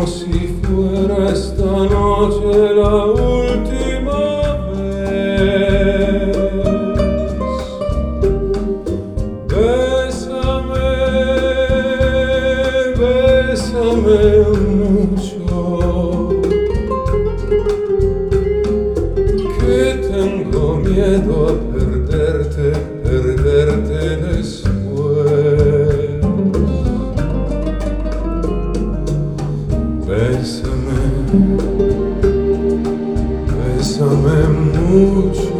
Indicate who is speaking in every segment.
Speaker 1: como si fuera esta noche la última vez. Bésame, bésame mucho, que tengo miedo a perderte, perderte después. Bésame, bésame mucho,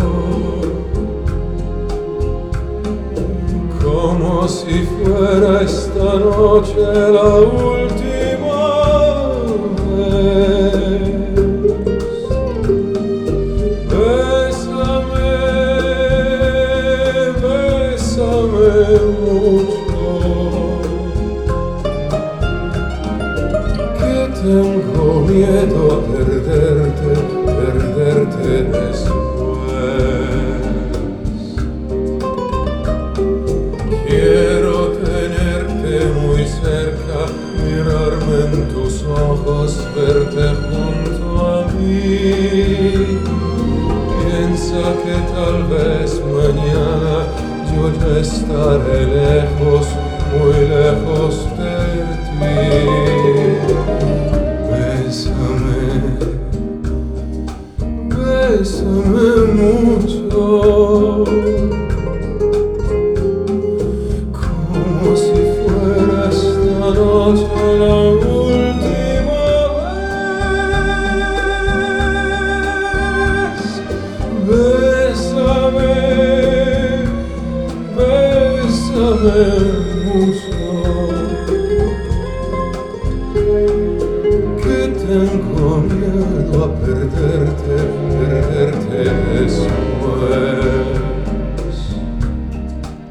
Speaker 1: como si fuera esta noche la última vez. Bésame, bésame mucho, tengo miedo a perderte, perderte después. Quiero tenerte muy cerca, mirarme en tus ojos, verte junto a mí. Piensa que tal vez mañana yo ya estaré lejos, muy lejos de ti. Bésame, bésame mucho, como si fuera esta noche la última vez. Bésame, bésame mucho, tengo miedo a perderte, perderte después.